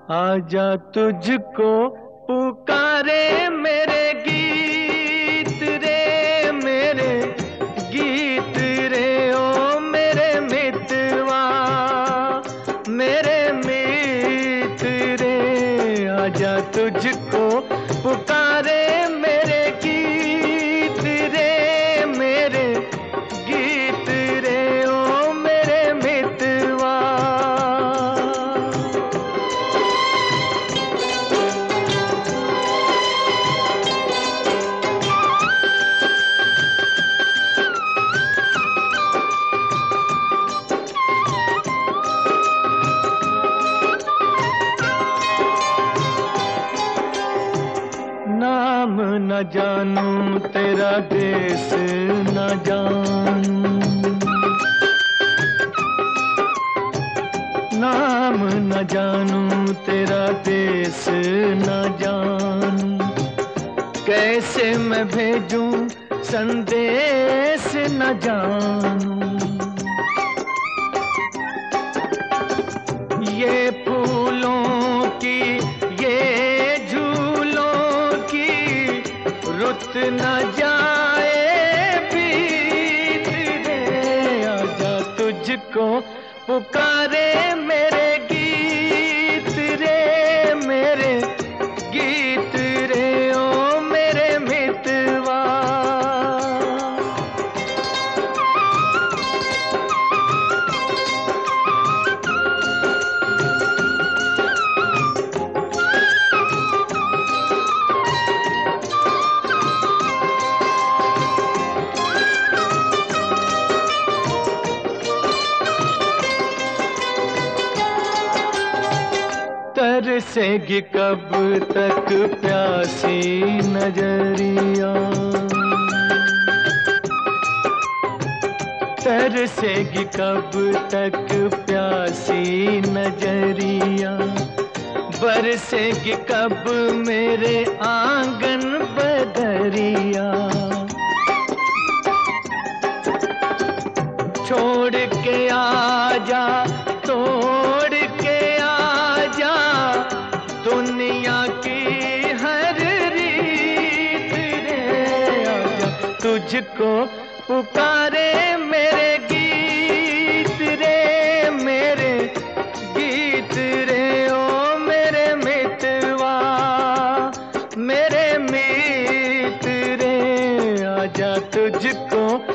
आजा तुझको पुकारे मेरे गीत रे, मेरे गीत रे, ओ मेरे मितवा, मेरे मित रे। आजा तुझको पुकारे मेरे गीत रे, मेरे गीत रे, ओ मेरे मितवा। नाम न जानूं तेरा देश न जानूं, नाम न जानूं तेरा देश न जानूं। कैसे मैं भेजूं संदेश न जानूं। ये फूलों की ये रुत न जाए बीत रे। आजा तुझको पुकारे मेरे गीत रे, मेरे गीत रे, ओ मेरे मितवा। तरसेगी कब तक प्यासी नजरिया, तरसेगी कब तक प्यासी नजरिया। बरसेगी कब मेरे आंगन बदरिया। छोड़ के आजा, तोड़ के आजा, दुनिया की हर रीत रे। आजा तुझको पुकारे मेरे गीत रे, मेरे गीत रे, ओ मेरे मितवा, मेरे मित रे। आजा तुझको